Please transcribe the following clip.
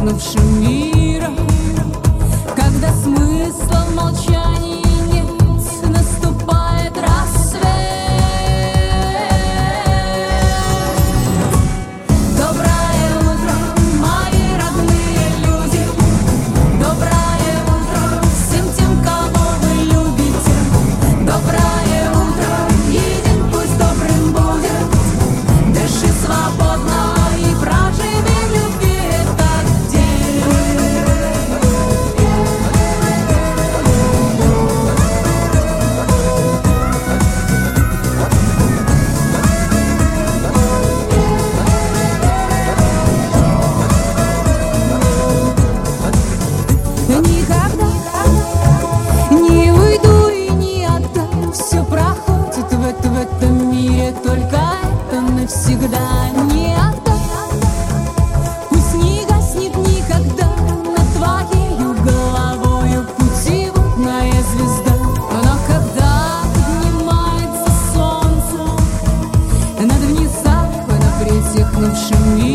притихнувшим миром, когда смысла в молчании нет, наступает рассвет. Доброе утро, мои родные люди, доброе утро всем тем, кого вы любите. Доброе утро, и день пусть добрым будет. Дыши свободно и проживи в любви этот день. Никогда не уйду и не отдам. Все проходит в этом мире, только это навсегда не отдам. Пусть не гаснет никогда над твоею головою путеводная звезда. Но когда поднимается солнце над внезапно притихнувшим миром,